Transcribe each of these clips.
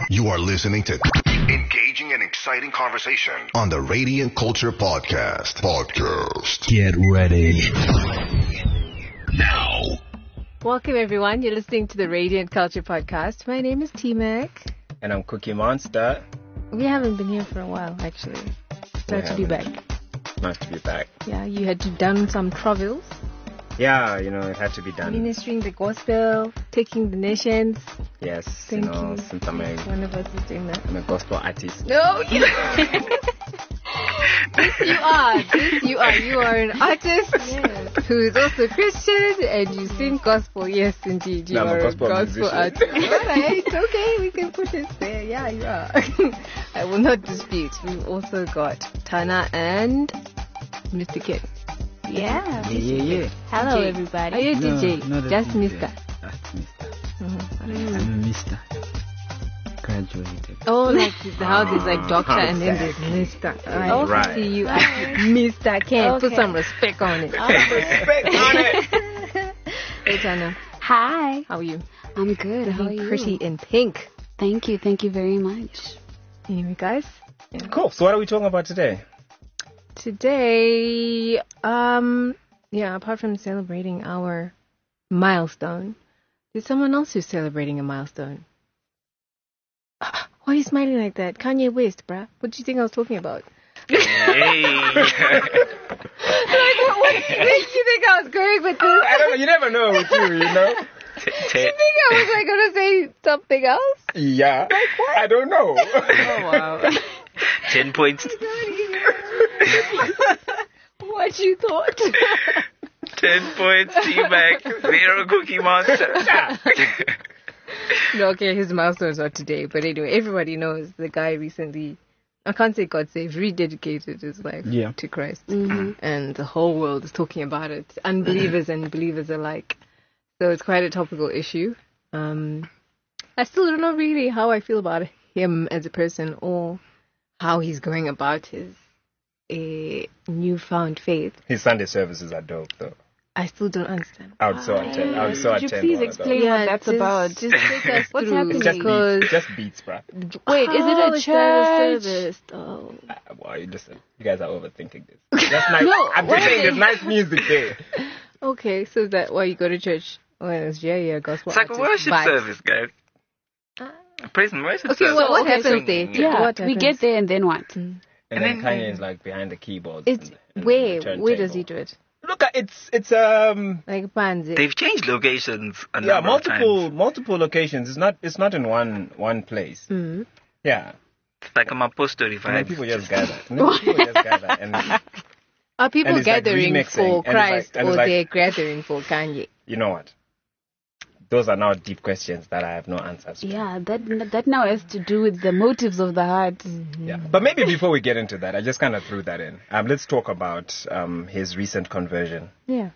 You are listening to engaging and exciting conversation on the Radiant Culture Podcast. Get ready. Now. Welcome, everyone. You're listening to the Radiant Culture Podcast. My name is T-Mac. And I'm Cookie Monster. We haven't been here for a while, actually. Glad to be back. Nice to be back. Yeah, you had to done some travels. Yeah, it had to be done. Ministering the gospel, taking the nations. Yes, Thank you. Since I'm One of us is doing that. I'm a gospel artist. No, you you are. You are an artist who is also Christian, and you sing gospel. Yes, indeed, you are a gospel artist. Alright, okay, we can put it there. Yeah, you are. I will not dispute. We've also got Tana and Mr. Ken. Yeah. Hello, DJ. everybody. Are you DJ? Just Mr. Just Mr. Mm-hmm. I'm a Mr. Graduated. Oh, like how there's like doctor and then there's Mr. I Right. see you as Mr. Ken. Put some respect on it. Respect on it. Hey, Tana. Hi. How are you? I'm good. How are you? Pretty in pink. Thank you. Thank you very much. Anyway, guys. Cool. So what are we talking about today? Today, apart from celebrating our milestone, there's someone else who's celebrating a milestone. Why are you smiling like that? Kanye West, bruh. What do you think I was talking about? Hey. What do you think I was going with this? I don't know. You never know with you, You think I was like going to say something else? Yeah. Like what? I don't know. Oh, wow. 10 points. What you thought? 10 points, T-Mac. 0 Cookie Monster. No, okay, his milestones are today. But anyway, everybody knows the guy recently, I can't say God saved, rededicated his life to Christ. Mm-hmm. And the whole world is talking about it. Unbelievers and believers alike. So it's quite a topical issue. I still don't know really how I feel about him as a person or how he's going about his newfound faith. His Sunday services are dope, though. I still don't understand. I would so attend. Could you please explain what that's about? Just take us What's through. happening? Just beats, bruh. Wait, is it How a is that a church? service? Oh. Well, listen, you guys are overthinking this. That's nice. No, I'm just saying there's nice music there. Okay, so is that why you go to church when it's gospel It's like a artist worship vibes? service, guys. Praise and worship Okay, service. well, what okay, happens so- there? Yeah, What we happens? get there and then what? And then Kanye is like behind the keyboards. It's and where? the Where does turntable. he do it? Look, it's Like Panzi. They've changed locations a number of multiple locations. It's not in one place. Mm. Yeah, times. It's like a Mapostori and then vibe. people just gather. And Are people and it's like gathering remixing, for and it's like- Christ and it's or like- they're gathering for Kanye? you know what? Those are now deep questions that I have no answers to. Yeah, that now has to do with the motives of the heart. Yeah. But maybe before we get into that, I just kind of threw that in. Let's talk about his recent conversion. Yeah.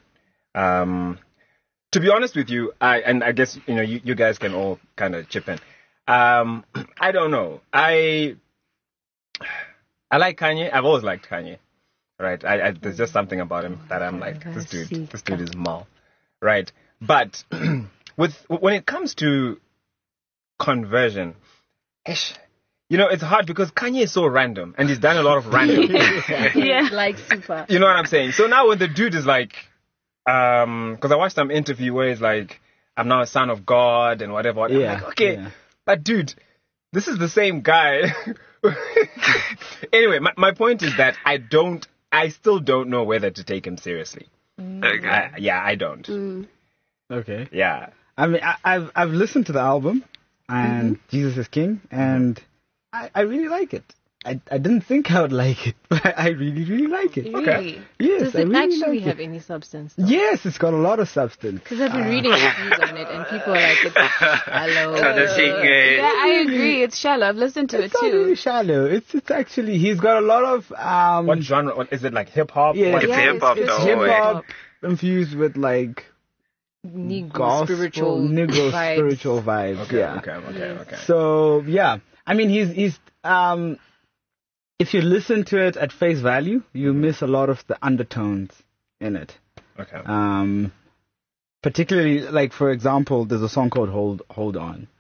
To be honest with you, I guess you guys can all kind of chip in. I don't know. I like Kanye. I've always liked Kanye. Right. There's just something about him that I'm like, this dude is mal. Right. But when it comes to conversion, it's hard because Kanye is so random and he's done a lot of random things. Yeah. Like super. You know what I'm saying? So now when the dude is like, because I watched some interview where he's like, I'm now a son of God and whatever. I'm like, okay, but dude, this is the same guy. Anyway, my point is that I still don't know whether to take him seriously. Okay. I don't. Okay. Yeah. I mean, I've listened to the album and Jesus is King, and I really like it. I didn't think I would like it, but I really, really like it. Really? Yes, Does I it really actually like have it. any substance? Though? Yes, it's got a lot of substance. Because I've been reading reviews on it and people are like, it's shallow. Yeah, I agree. It's shallow. I've listened to It's it not really too. shallow. It's actually, he's got a lot of What genre? Is it like hip hop? Yeah, What- It's hip-hop, it's though. hip-hop infused with like Negro gospel, spiritual Negro vibes. spiritual vibes. Okay, yeah. okay. So yeah, I mean, he's if you listen to it at face value, you miss a lot of the undertones in it. Okay. Particularly, like for example, there's a song called "Hold On,"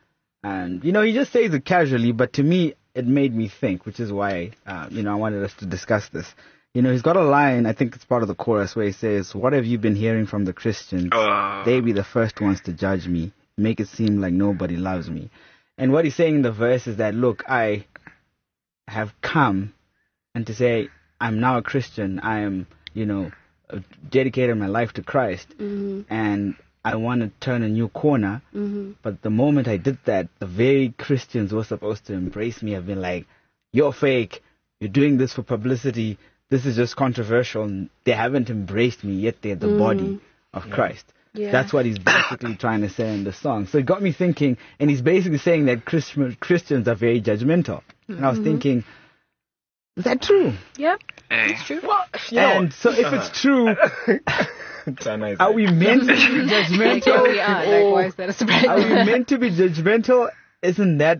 And, he just says it casually, but to me, it made me think, which is why, I wanted us to discuss this. He's got a line, I think it's part of the chorus, where he says, "What have you been hearing from the Christians? They be the first ones to judge me, make it seem like nobody loves me." And what he's saying in the verse is that, look, I have come and to say, I'm now a Christian. I am, dedicated my life to Christ. And I want to turn a new corner. But the moment I did that, the very Christians who were supposed to embrace me have been like, "You're fake. You're doing this for publicity. This is just controversial." And they haven't embraced me, yet they're the body of Christ. Yeah. That's what he's basically trying to say in the song. So it got me thinking, and he's basically saying that Christians are very judgmental. And I was thinking, is that true? Yeah, it's true. Well, so if it's true, are we meant to be judgmental? We are. Are we meant to be judgmental? Isn't that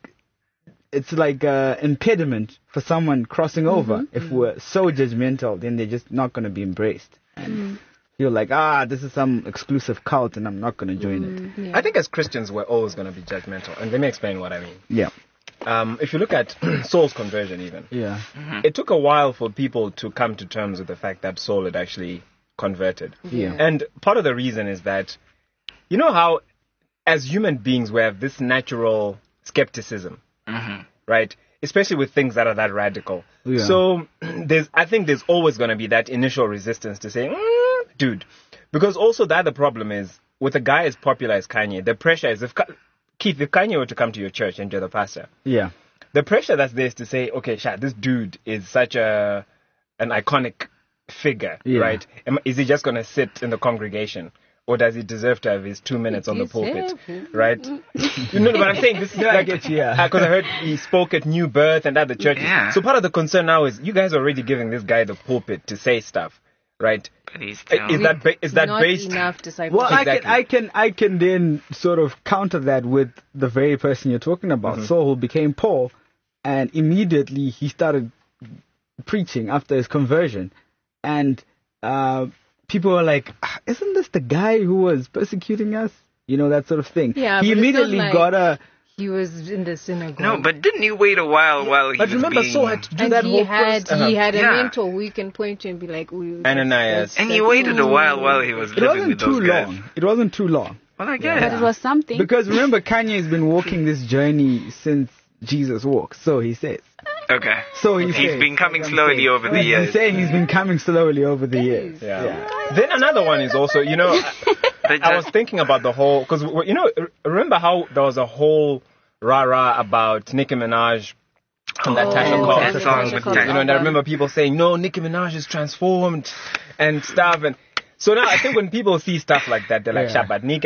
it's like an impediment for someone crossing over? If we're so judgmental, then they're just not going to be embraced. And feel like, this is some exclusive cult and I'm not going to join it. Yeah. I think as Christians, we're always going to be judgmental. And let me explain what I mean. Yeah. If you look at Saul's conversion even, it took a while for people to come to terms with the fact that Saul had actually converted. Yeah. And part of the reason is that, you know how as human beings we have this natural skepticism, right? Especially with things that are that radical. Yeah. So I think there's always going to be that initial resistance to say, dude. Because also the other problem is, with a guy as popular as Kanye, the pressure is, if Kanye were to come to your church and you're the pastor, the pressure that's there is to say, okay, this dude is such an iconic figure, right? Is he just going to sit in the congregation? Or does he deserve to have his 2 minutes on the pulpit, right? You know what I'm saying? This is because I heard he spoke at New Birth and other churches. Yeah. So part of the concern now is you guys are already giving this guy the pulpit to say stuff, right? But he's is that not based? Enough discipleship. Well, exactly. I can then sort of counter that with the very person you're talking about, Saul, who became Paul, and immediately he started preaching after his conversion, and people were like, "Isn't this the guy who was persecuting us?" That sort of thing. Yeah, he immediately got a. He was in the synagogue. No, but didn't he wait a while while he but was remember, being... Saul had to do that he whole had process. He had a mentor who you can point to and be like, Ananias. And he waited a while he was living with those guys. It wasn't too long. Well, I guess. But it was something. Because remember, Kanye's been walking this journey since Jesus walked, so he says. Okay. So he's been coming slowly over the years. He's saying he's been coming slowly over the years. Yeah. Then another one is also, I was thinking about the whole, because, remember how there was a whole rah-rah about Nicki Minaj on that Tasha Cobbs. And I remember people saying, no, Nicki Minaj is transformed and stuff. And so now I think when people see stuff like that, they're like, but Nicki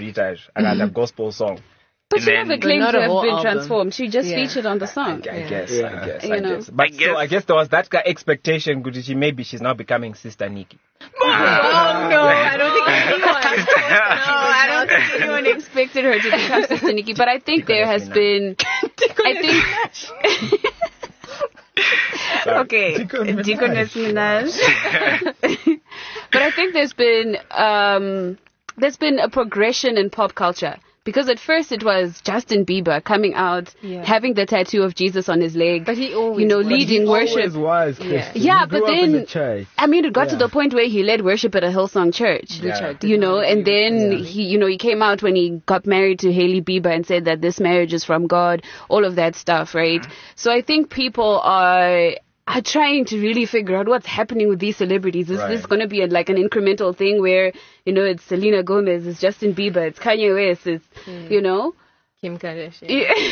I got a gospel song. But she never claimed to have been album. Transformed. She just featured on the song. I guess. But so I guess there was that expectation. Maybe she's now becoming Sister Nicki. No, I don't think anyone expected her to become Sister Nicki. But I think there has been. Okay, Deaconess Minaj. But I think there's been a progression in pop culture. Because at first it was Justin Bieber coming out, having the tattoo of Jesus on his leg, but he always He leading worship. Always was Christian. Yeah, but then the it got to the point where he led worship at a Hillsong church. And then he came out when he got married to Hailey Bieber and said that this marriage is from God, all of that stuff, right? So I think people are trying to really figure out what's happening with these celebrities. Is this going to be an incremental thing where, it's Selena Gomez, it's Justin Bieber, it's Kanye West, it's, Kim Kardashian.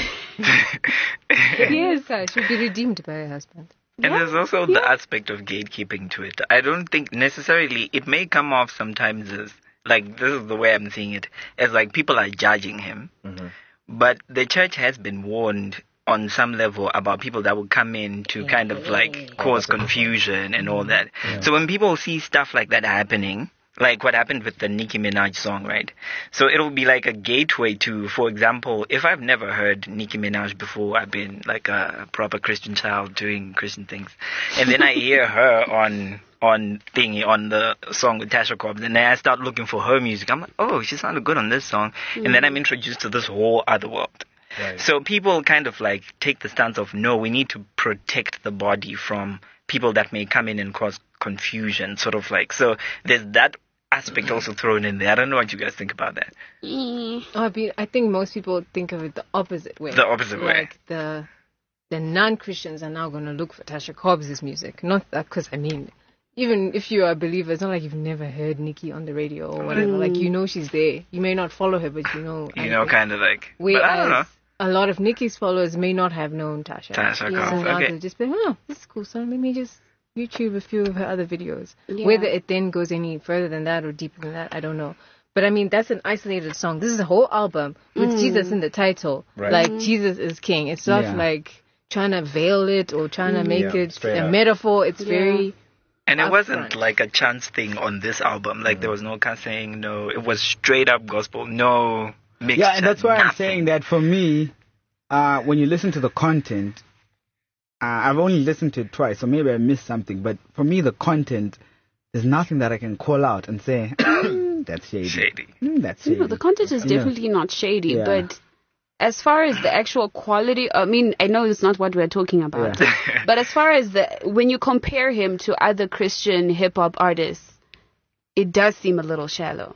Yes. She'll be redeemed by her husband. And there's also the aspect of gatekeeping to it. I don't think necessarily, it may come off sometimes as, this is the way I'm seeing it, as people are judging him. But the church has been warned on some level about people that will come in to kind of cause confusion and all that. So when people see stuff like that happening, like what happened with the Nicki Minaj song, right? So it'll be like a gateway to, for example, if I've never heard Nicki Minaj before, I've been like a proper Christian child doing Christian things, and then I hear her on the song with Tasha Cobbs, and then I start looking for her music. I'm like, oh, she sounded good on this song, and then I'm introduced to this whole other world. Right. So people kind of like take the stance of, no, we need to protect the body from people that may come in and cause confusion, sort of like. So there's that aspect also thrown in there. I don't know what you guys think about that. I think most people think of it the opposite way. The opposite way. Like the non-Christians are now going to look for Tasha Cobbs' music. Not that, because, I mean, even if you are a believer, it's not like you've never heard Nikki on the radio or whatever. Like, you know she's there. You may not follow her, but you know. You know, kind of like. Whereas but I don't know. A lot of Nikki's followers may not have known Tasha. Tasha Cobbs, so okay. they'll just be like, oh, this is cool, so let me just YouTube a few of her other videos. Yeah. Whether it then goes any further than that or deeper than that, I don't know. But I mean, that's an isolated song. This is a whole album with Jesus in the title. Right. Like, Jesus is king. It's not like trying to veil it or trying to make it a metaphor. It's very... And it wasn't like a chance thing on this album. Like, there was no cussing, no... It was straight up gospel, no mixture. Yeah, and that's why I'm saying that for me, when you listen to the content... I've only listened to it twice, so maybe I missed something. But for me, the content, there's nothing that I can call out and say, that's shady. That's shady. No, the content is definitely not shady, but as far as the actual quality, I mean, I know it's not what we're talking about, but as far as when you compare him to other Christian hip-hop artists, it does seem a little shallow.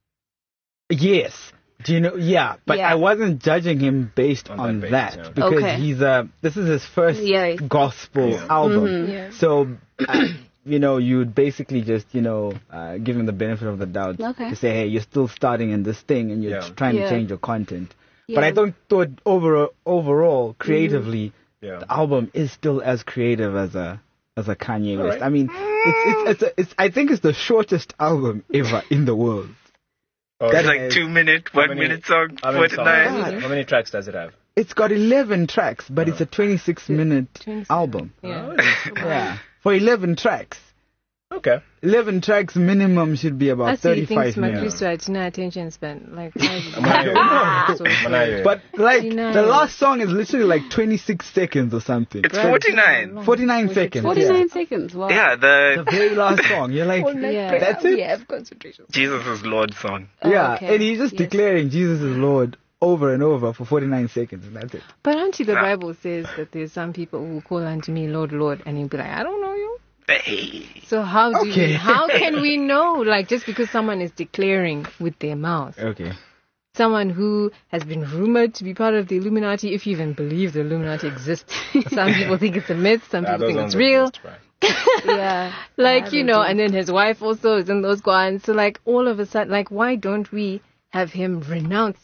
Yes. Do you know? Yeah, but I wasn't judging him based on that because this is his first gospel album. Mm-hmm. So, you know, you would basically just, you know, give him the benefit of the doubt to say, hey, you're still starting in this thing and you're trying to change your content. Yeah. But I thought overall, creatively, the album is still as creative as a Kanye West. Right. I mean, I think it's the shortest album ever in the world. Oh, it's like 2 minute, 1 minute song, 49. How many tracks does it have? It's got 11 tracks, but it's a 26-minute album. Yeah. For 11 tracks. Okay. 11 tracks minimum should be about 35 minutes. That's attention span. Like, but like the last song is literally like 26 seconds or something. It's 49. 49 seconds. 49 seconds. Wow. Yeah, the very last song. You're like, that's it. Yeah, concentration. Jesus is Lord song. And he's just declaring Jesus is Lord over and over for 49 seconds, and that's it. But auntie, the Bible says that there's some people who call unto me Lord, Lord, and you'll be like, I don't know you. So how can we know? Like, just because someone is declaring with their mouth. Okay. Someone who has been rumored to be part of the Illuminati, if you even believe the Illuminati exists. Some people think it's a myth, some people think it's real. Like, you know, and then his wife also is in those guans. So, like, all of a sudden, like, why don't we have him renounce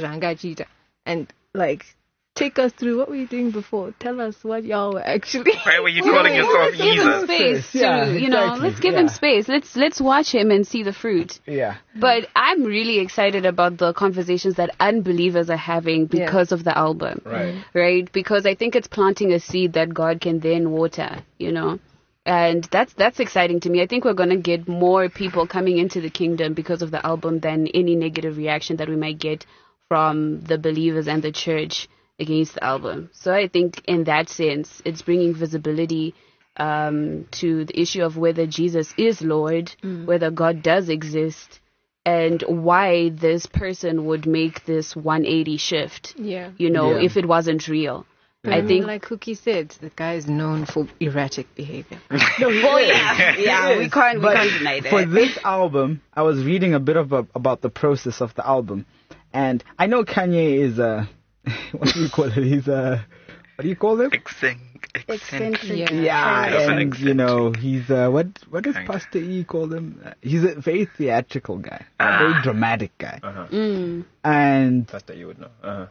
and, like, take us through what were you doing before? Tell us what y'all were actually. Why were you calling yourself Jesus? Give him space to, you know, let's give him space. Let's watch him and see the fruit. Yeah. But I'm really excited about the conversations that unbelievers are having because of the album. Right? Because I think it's planting a seed that God can then water, you know. And that's exciting to me. I think we're going to get more people coming into the kingdom because of the album than any negative reaction that we might get from the believers and the church against the album. So I think in that sense, it's bringing visibility to the issue of whether Jesus is Lord, whether God does exist, and why this person would make this 180 shift, you know, if it wasn't real. I think, like Cookie said, the guy is known for erratic behavior. We can't deny that. For this album, I was reading a bit about the process of the album, and I know Kanye is what do you call it? He's what do you call him? Eccentric. And you know, he's what does Pastor E call him? He's a very theatrical guy, a very dramatic guy. And Pastor E would know.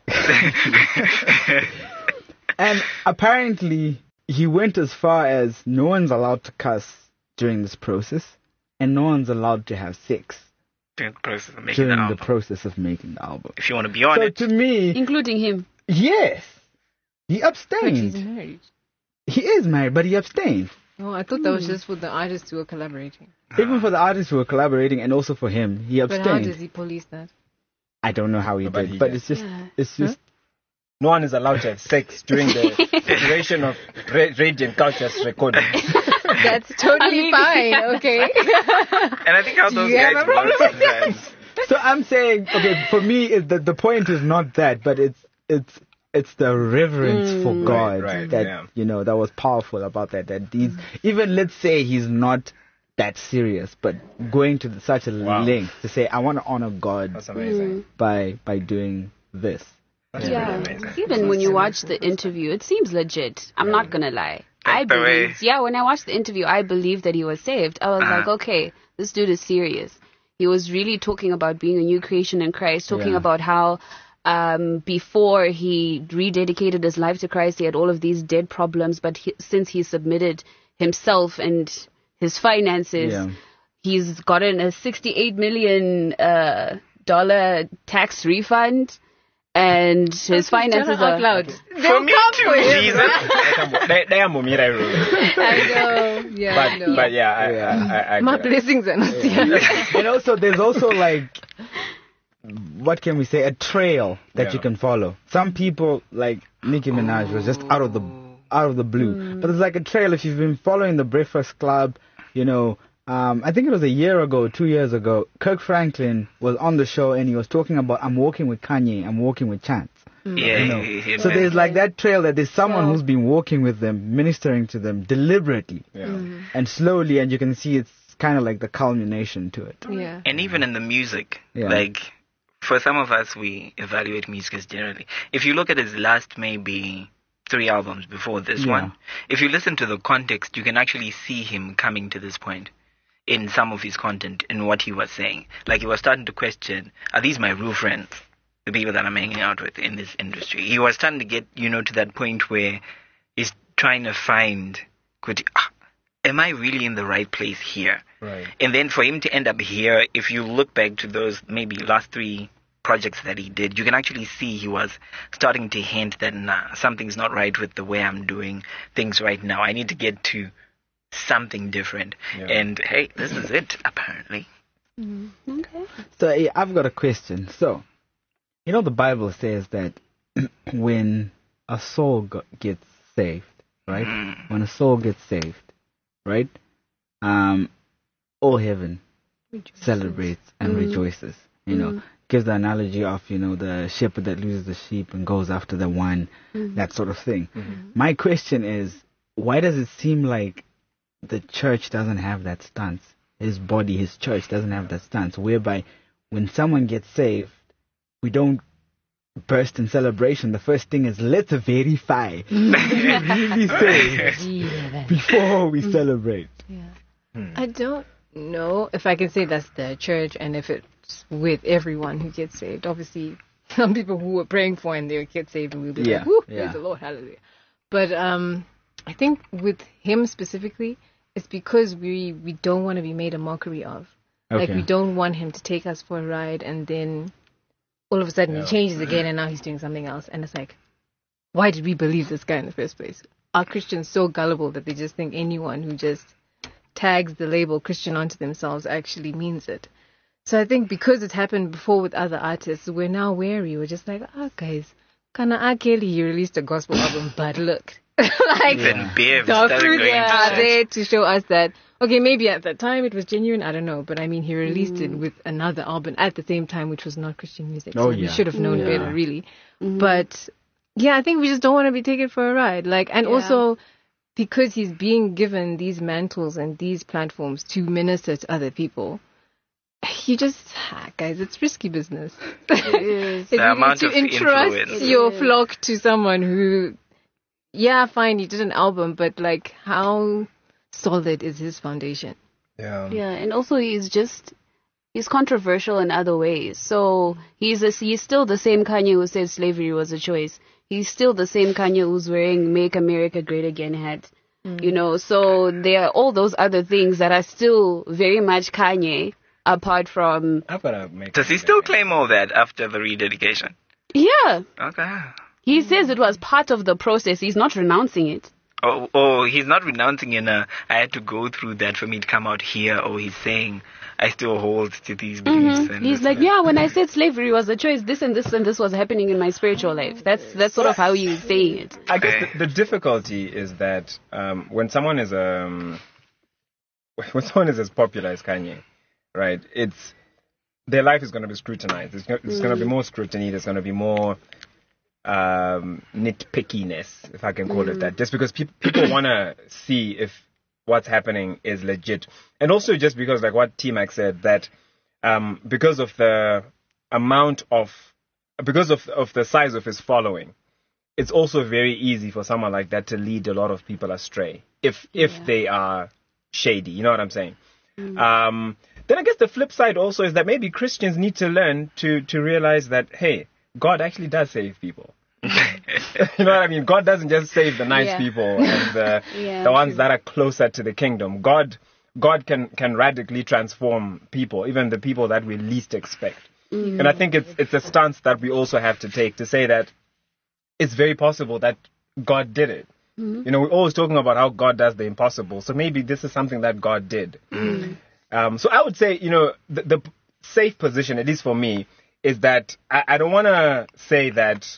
And apparently, he went as far as no one's allowed to cuss during this process, and no one's allowed to have sex during the process of making the album. If you want to be on it. So to me... Including him. Yes. He abstained. But he's married. He is married, but he abstained. Oh, I thought that was just for the artists who were collaborating. Even for the artists who were collaborating and also for him, he abstained. But how does he police that? I don't know how he did, but it's just... No one is allowed to have sex during the duration of Radiant Culture's recording. That's totally fine, okay? And I think how those guys work sometimes. So I'm saying, okay, for me, the point is not that, but it's it's the reverence for God that that was powerful about that. That these, even let's say he's not that serious, but going to such a length to say, I want to honor God. That's amazing. By doing this. That's really amazing. Even when you watch the interview, it seems legit. I'm not gonna lie. I believe, when I watched the interview, I believed that he was saved. I was like, okay, this dude is serious. He was really talking about being a new creation in Christ, talking about how before he rededicated his life to Christ, he had all of these dead problems, but since he submitted himself and his finances, he's gotten a $68 million tax refund. And his finances are loud. For me too, Jesus. They are Mumira. I know. Yeah. But I my blessings are not And also, there's also like, what can we say? A trail that you can follow. Some people like Nicki Minaj was just out of the blue, but it's like a trail. If you've been following the Breakfast Club, I think it was a year ago, 2 years ago, Kirk Franklin was on the show and he was talking about, I'm walking with Kanye, I'm walking with Chance. Yeah. So there's like that trail that there's someone who's been walking with them, ministering to them deliberately and slowly, and you can see it's kind of like the culmination to it. Yeah. And even in the music, like for some of us, we evaluate music generally. If you look at his last maybe 3 albums before this one, if you listen to the context, you can actually see him coming to this point in some of his content and what he was saying. Like he was starting to question, are these my real friends? The people that I'm hanging out with in this industry. He was starting to get, to that point where he's trying to find, am I really in the right place here? Right. And then for him to end up here, if you look back to those maybe last 3 projects that he did, you can actually see he was starting to hint that, something's not right with the way I'm doing things right now. I need to get to something different. And hey, this is it, apparently. Okay. So I've got a question. So, the Bible says that when a soul gets saved, right? When a soul gets saved, right? All heaven celebrates and rejoices. Gives the analogy of, the shepherd that loses the sheep and goes after the one, that sort of thing. My question is, why does it seem like the church doesn't have that stance? His body, his church doesn't have that stance, whereby when someone gets saved, we don't burst in celebration. The first thing is, let's verify really saved before we celebrate. I don't know if I can say that's the church and if it's with everyone who gets saved. Obviously, some people who were praying for and they would get saved and we'll be like, woo, praise the Lord, hallelujah. But I think with him specifically, it's because we don't want to be made a mockery of. Like, we don't want him to take us for a ride and then all of a sudden he changes again and now he's doing something else. And it's like, why did we believe this guy in the first place? Are Christians so gullible that they just think anyone who just tags the label Christian onto themselves actually means it? So I think because it's happened before with other artists, we're now wary. We're just like, guys, Kana R. Kelly, he released a gospel album, but look. Like, the fruit are there to show us that, okay, maybe at that time it was genuine, I don't know, but I mean, he released it with another album at the same time, which was not Christian music, so we should have known better, really. But, I think we just don't want to be taken for a ride, like, and also, because he's being given these mantles and these platforms to minister to other people, you just, guys, it's risky business. It is. The amount to of entrust influence. your flock to someone who, fine, he did an album, but like, how solid is his foundation? Yeah, and also he's controversial in other ways. So he's still the same Kanye who said slavery was a choice. He's still the same Kanye who's wearing "Make America Great Again" hat. So there are all those other things that are still very much Kanye. Apart from, does he still claim all that after the rededication? Yeah. Okay. He says it was part of the process. He's not renouncing it. Oh, he's not renouncing I had to go through that for me to come out here. Or he's saying, I still hold to these beliefs. And he's like, when I said slavery was a choice, this and this and this was happening in my spiritual life. That's sort of how he's saying it. I guess the difficulty is that when someone is as popular as Kanye, right, their life is going to be scrutinized. There's going to be more scrutiny. There's going to be more nitpickiness, if I can call it that, just because people want to see if what's happening is legit. And also just because, like what T-Mac said, that because of the size of his following, it's also very easy for someone like that to lead a lot of people astray if they are shady. You know what I'm saying? Then I guess the flip side also is that maybe Christians need to learn to realize that, hey, God actually does save people. You know what I mean? God doesn't just save the nice people and the ones that are closer to the kingdom. God can radically transform people, even the people that we least expect. And I think it's a stance that we also have to take, to say that it's very possible that God did it. You know, we're always talking about how God does the impossible. So maybe this is something that God did. So I would say, you know, the safe position, at least for me, is that I don't want to say that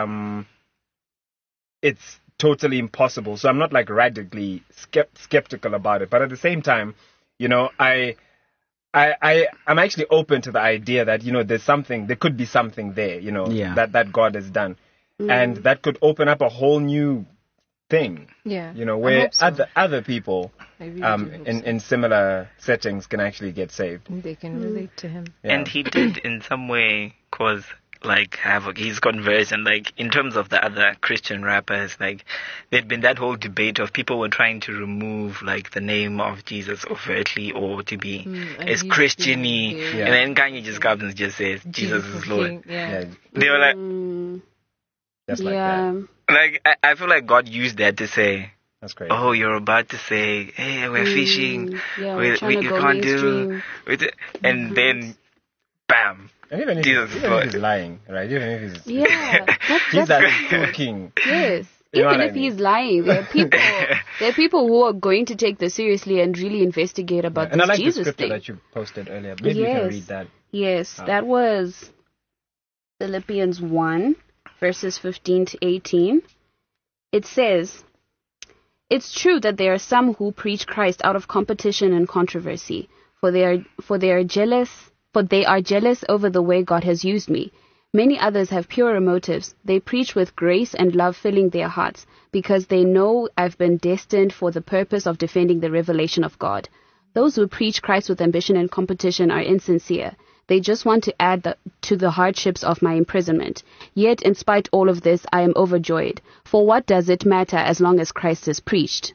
it's totally impossible. So I'm not like radically skeptical about it. But at the same time, you know, I'm actually open to the idea that, you know, there could be something there, you know, that God has done. And that could open up a whole new thing, you know, where other people in similar settings can actually get saved. They can relate to him. And he did in some way cause like havoc, his conversion, like in terms of the other Christian rappers, like there'd been that whole debate of people were trying to remove like the name of Jesus overtly or to be as Christian-y, and then Kanye just comes and just says Jesus is Lord. They were like just like that. Like I feel like God used that to say, that's great. Oh, you're about to say, hey, we're fishing, we can't do it, and then bam. And even if he's lying, right? Even if he's Jesus is cooking. Yes. Even if he's lying, there are people who are going to take this seriously and really investigate about this Jesus thing. And I like the scripture that you posted earlier. Maybe you can read that. Yes, that was Philippians 1, verses 15 to 18. It says, "It's true that there are some who preach Christ out of competition and controversy, for they are jealous over the way God has used me. Many others have purer motives. They preach with grace and love filling their hearts, because they know I've been destined for the purpose of defending the revelation of God. Those who preach Christ with ambition and competition are insincere. They just want to add to the hardships of my imprisonment. Yet, in spite all of this, I am overjoyed. For what does it matter as long as Christ is preached?"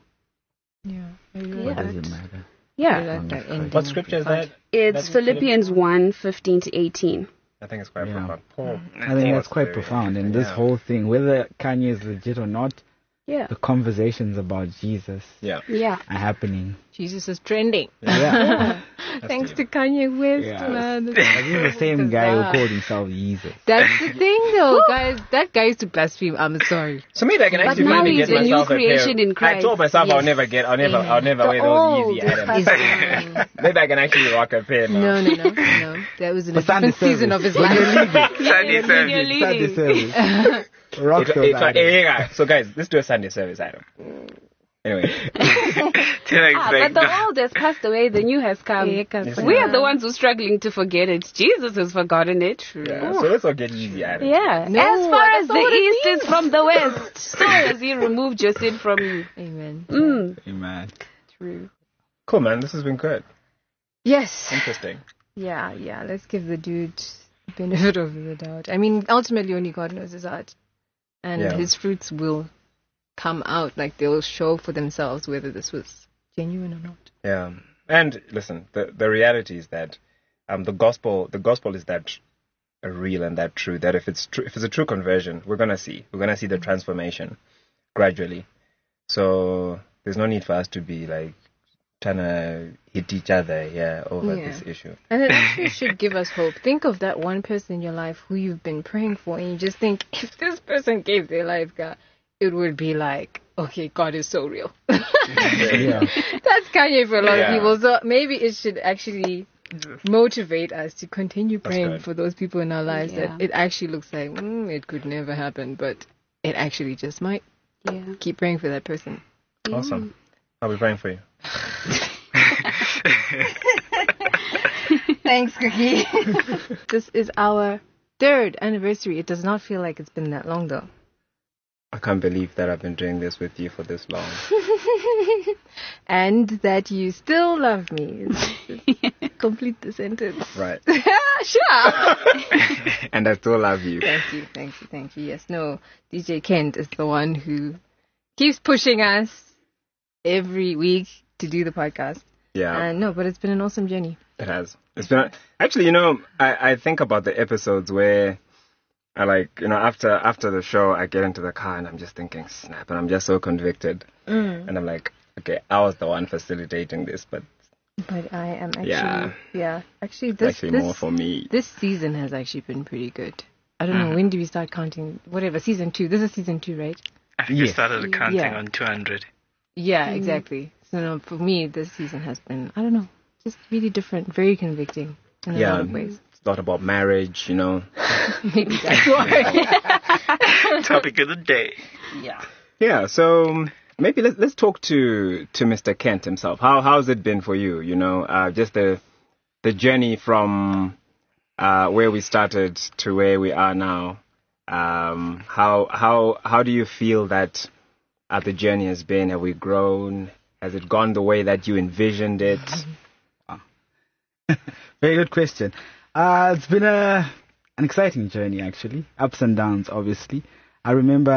What does it matter? What scripture is that? It's Philippians 1, 15 to 18. I think it's quite profound. I think that's quite profound. And this whole thing, whether Kanye is legit or not, the conversations about Jesus are happening. Jesus is trending. Thanks to Kanye West, man. He's the same guy who called himself Jesus. That's the thing, though, guys. That guy used to blaspheme. I'm sorry. So maybe I can actually finally get myself a pair. In Christ. I told myself I'll never wear those Yeezy Adams. Maybe I can actually rock a pair now. No. That was in a different season of his life. Sunday service. Rock those items. So guys, let's do a Sunday service item. Anyway. But the old has passed away, the new has come. We are the ones who are struggling to forget it. Jesus has forgotten it. Yeah, so let's all get easy at it. Yeah. As far as the east is from the west, so has he removed your sin from you. Amen. Amen. True. Cool, man. This has been good. Yes. Interesting. Yeah. Let's give the dude the benefit of the doubt. I mean, ultimately, only God knows his heart. And his fruits will come out, like they'll show for themselves whether this was genuine or not. Yeah. And listen, the reality is that the gospel is that real and that true, that if it's a true conversion, we're gonna see the transformation gradually. So there's no need for us to be like trying to hit each other over this issue. And it actually should give us hope. Think of that one person in your life who you've been praying for, and you just think, if this person gave their life, God, it would be like, okay, God is so real. That's Kanye for a lot of people. So maybe it should actually motivate us to continue praying for those people in our lives that it actually looks like it could never happen, but it actually just might. Yeah. Keep praying for that person. Awesome. I'll be praying for you. Thanks, Cookie. This is our 3rd anniversary. It does not feel like it's been that long, though. I can't believe that I've been doing this with you for this long. And that you still love me. Complete the sentence. Right. Sure. And I still love you. Thank you. Yes, no, DJ Kent is the one who keeps pushing us every week to do the podcast. Yeah. No, but it's been an awesome journey. It has. It's been actually, I think about the episodes where I after the show, I get into the car and I'm just thinking, snap, and I'm just so convicted. And I'm like, okay, I was the one facilitating this, but I am actually, actually this more for me. This season has actually been pretty good. I don't know, when do we start counting? Whatever, season 2. This is season 2, right? I think we started counting on 200. Yeah, exactly. So no, for me, this season has been, I don't know, just really different, very convicting in a lot of ways. It's not about marriage, Maybe that's why. Topic of the day. Yeah. Yeah, so maybe let's talk to Mr. Kent himself. How's it been for you? Just the journey from where we started to where we are now. How do you feel that the journey has been? Have we grown? Has it gone the way that you envisioned it? Very good question. It's been an exciting journey, actually. Ups and downs, obviously. I remember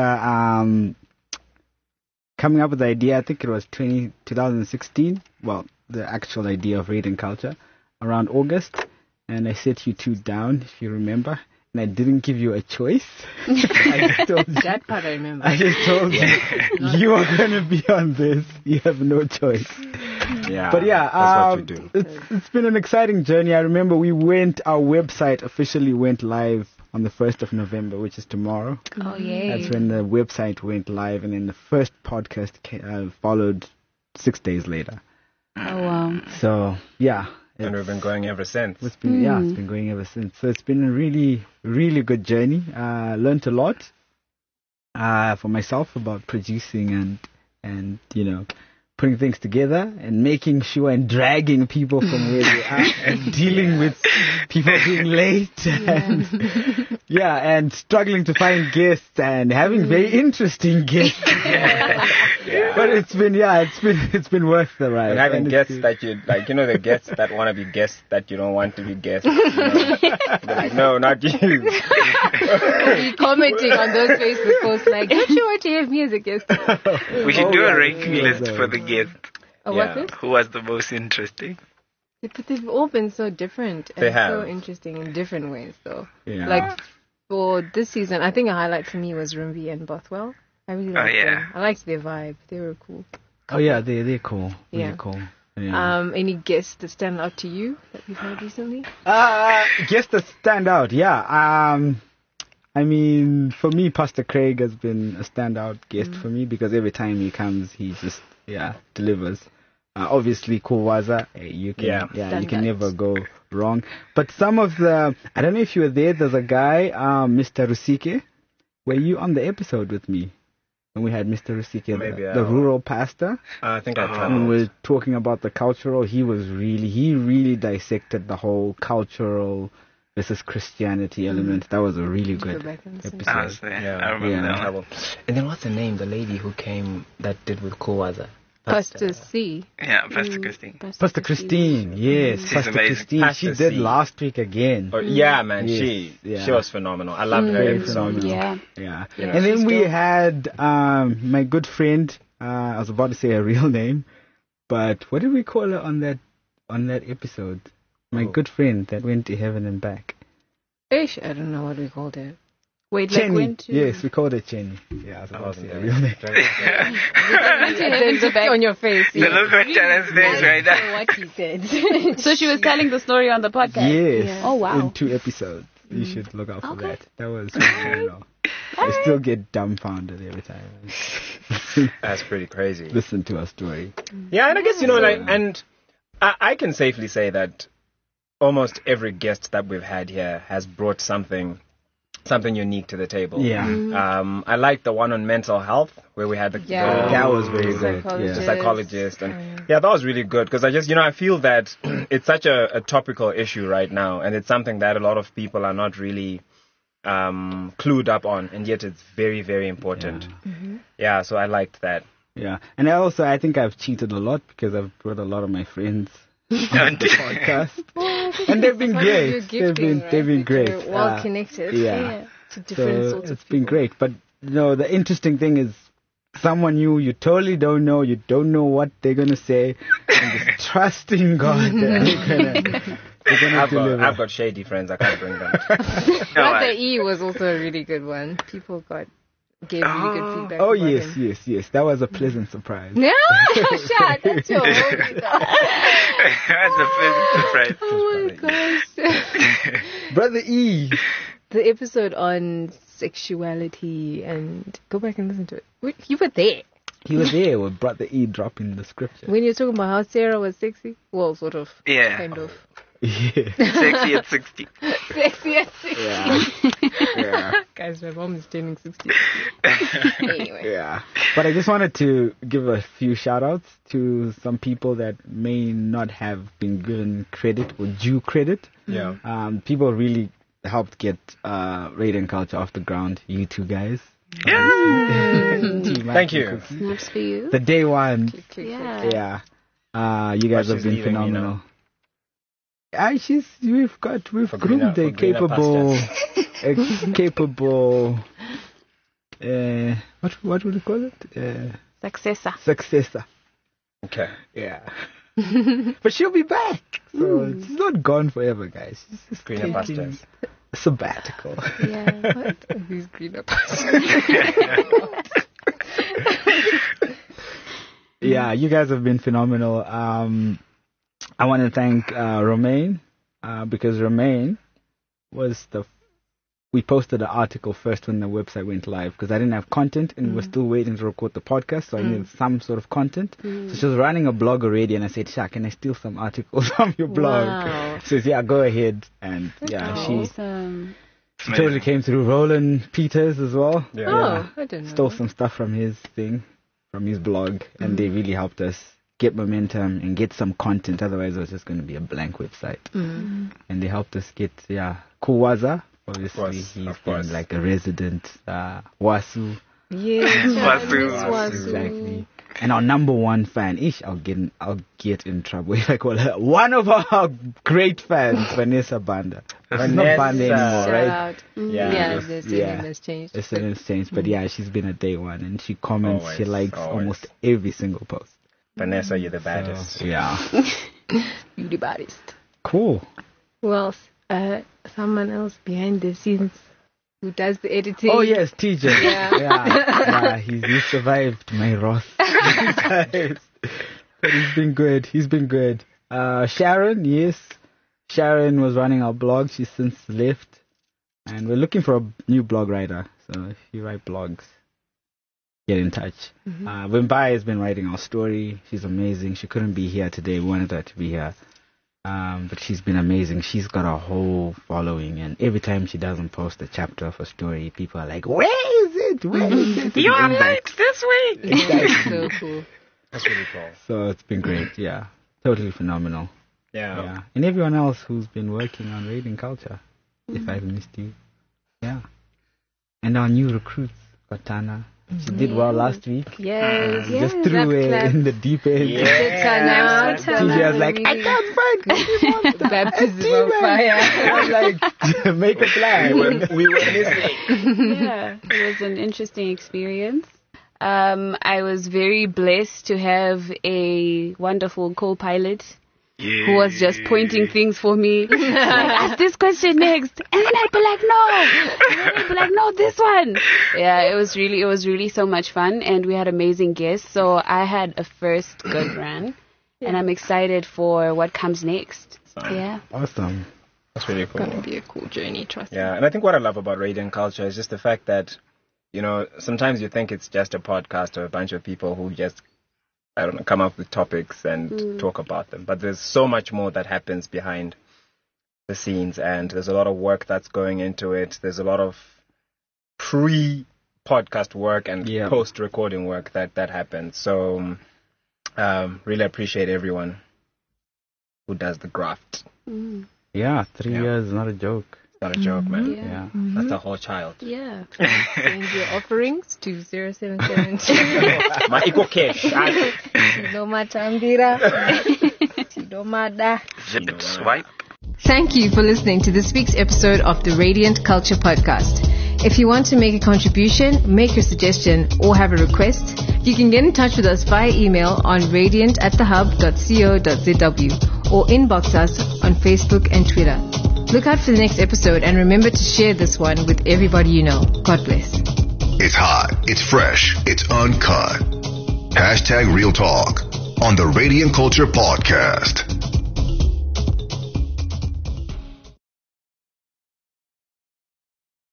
coming up with the idea, I think it was 2016. Well, the actual idea of Radiant Culture around August. And I set you two down, if you remember. And I didn't give you a choice. I just told you, that part I remember. I just told you, you are going to be on this. You have no choice. Yeah, but yeah, that's what you do. It's been an exciting journey. I remember our website officially went live on the 1st of November, which is tomorrow. Oh, yay. That's when the website went live, and then the first podcast followed 6 days later. Oh, wow. So, yeah. And we've been going ever since. It's been going ever since. So it's been a really, really good journey. Learned a lot for myself about producing and putting things together and making sure and dragging people from where they are and dealing with people being late and struggling to find guests and having very interesting guests. But it's been worth the ride. And having guests that you like, the guests that want to be guests that you don't want to be guests. They're like, no, not you. You're commenting on those Facebook posts like, don't you want to have me as a guest? We should do a ranking list for the guests. What's this? Who was the most interesting? But they've all been so different and so interesting in different ways, though. Yeah. Like for this season, I think a highlight for me was Rumbi and Bothwell. I really liked them. I liked their vibe. They were cool. Oh yeah, they're cool. Yeah. They're cool. Yeah. Any guests that stand out to you that we've heard recently? Guests that stand out, yeah. I mean, for me, Pastor Craig has been a standout guest for me because every time he comes, he just delivers. Obviously, Kuwaza, you can never go wrong. But some of I don't know if you were there. There's a guy, Mr. Rusike. Were you on the episode with me? When we had Mr. Rusike, the rural pastor. I think I tried. When we were talking about the cultural, he really dissected the whole cultural versus Christianity element. That was a really good episode. I remember that one. And then what's the name? The lady who came that did with Kuwaza? Pastor C. Yeah, Pastor Christine. Pastor Christine, yes. Pastor Christine. Pastor she did last week again. Oh, yeah, man. Yes, she was phenomenal. I loved her episode. Yeah. And then we had my good friend, I was about to say a real name, but what did we call her on that episode? My good friend that went to heaven and back. I don't know what we called her. Wait, Chenny. like went to... Yes, we called her Chenny. Yeah, I was about to say a real name. The back on your face. The look on Channel's face right now. What he said. So she was telling the story on the podcast? Yes. Yeah. Oh, wow. In 2 episodes. You should look out for that. That was phenomenal. I still get dumbfounded every time. That's pretty crazy. Listen to our story. Yeah, and I guess, and I can safely say that almost every guest that we've had here has brought something unique to the table. Yeah. I like the one on mental health where we had that was very good. The psychologist. And that was really good because I just, I feel that it's such a topical issue right now, and it's something that a lot of people are not really clued up on, and yet it's very, very important. Yeah, so I liked that. Yeah, and I think I've cheated a lot because I've brought a lot of my friends on the podcast, and they've been great. They've been great. Well connected. Yeah. To different sorts of it's been great. But the interesting thing is, someone you totally don't know. You don't know what they're gonna say, and just trusting God that they're gonna deliver. I've got shady friends. I can't bring them. Brother E was also a really good one. People gave really good feedback. Oh yes. That was a pleasant surprise. No, shut. That's your own. That's a pleasant surprise. Oh my gosh. Brother E. The episode on sexuality, and go back and listen to it. You were there. He was there with Brother E dropping the scripture. When you're talking about how Sarah was sexy, well, sort of, kind of. Yeah. Sexy at 60. Sexy at 60. Yeah. Guys, my mom is turning 60. Anyway. Yeah. But I just wanted to give a few shout outs to some people that may not have been given credit or due credit. Yeah. People really helped get Radiant Culture off the ground. You two guys. Thank you. Snaps for you. The day one. Yeah. You guys have been phenomenal. We've groomed a capable, what would you call it? Successor. Okay. Yeah. But she'll be back. So she's not gone forever, guys. She's just greener pastures. A sabbatical. Yeah. What are these greener pastures? Yeah, you guys have been phenomenal. I want to thank Romain because Romain was we posted the article first when the website went live because I didn't have content and we were still waiting to record the podcast, so I needed some sort of content. So she was running a blog already, and I said, Sha, can I steal some articles from your blog? Wow. She says, yeah, go ahead. And Awesome. she totally came through. Roland Peters as well. Yeah. Oh, I didn't know. Stole some stuff from his blog, and they really helped us get momentum and get some content. Otherwise, it was just going to be a blank website. And they helped us get, Kuwaza. Obviously, he's been like a resident. Wasu. Yes, Wasu. Exactly. And our number one fan, I'll get in trouble if I call her one of our great fans, Vanessa Banda. She's not Banda anymore, right? Out. Yeah, the surname has changed. The surname has changed, but yeah, she's been a day one, and she comments, she likes almost every single post. Vanessa, you're the baddest. So, yeah. You the baddest. Cool. Who else? Someone else behind the scenes who does the editing. Oh yes, TJ. Yeah. He survived my wrath. But he's been good. Sharon, yes. Sharon was running our blog. She's since left. And we're looking for a new blog writer. So if you write blogs, get in touch. Wimbai has been writing our story. She's amazing. She couldn't be here today. We wanted her to be here. But she's been amazing. She's got a whole following, and every time she doesn't post a chapter of a story, people are like, "Where is it? Where is it?" You are late this week. Exactly. So cool. That's really cool. So it's been great. Yeah, totally phenomenal. Yeah. And everyone else who's been working on Radiant Culture, if I've missed you, and our new recruits, Katana. She did well last week. Yes. Just threw it in the deep end. Yeah. TJ was like, I can't find the baptism of fire. I was like, make a plan. We were missing. Yeah, it was an interesting experience. I was very blessed to have a wonderful co-pilot who was just pointing things for me. Like, ask this question next. And then I'd be like, no. And then I'd be like, no, this one. Yeah, it was really so much fun. And we had amazing guests. So I had a first good run. And I'm excited for what comes next. Yeah. Awesome. That's really cool. It's going to be a cool journey, trust me. Yeah, and I think what I love about Radiant Culture is just the fact that, sometimes you think it's just a podcast or a bunch of people who just, come up with topics and talk about them. But there's so much more that happens behind the scenes, and there's a lot of work that's going into it. There's a lot of pre-podcast work and post-recording work that happens. So really appreciate everyone who does the graft. Yeah, 3 years is not a joke. Not a joke, man. Yeah. That's a whole child. Yeah. Send your offerings to 0772. My equal cash. Tidoma Tambira. Tidoma Da. Zip it, swipe. Thank you for listening to this week's episode of the Radiant Culture Podcast. If you want to make a contribution, make your suggestion, or have a request, you can get in touch with us via email on radiant@thehub.co.zw or inbox us on Facebook and Twitter. Look out for the next episode and remember to share this one with everybody you know. God bless. It's hot, it's fresh, it's uncut. #Real Talk on the Radiant Culture Podcast.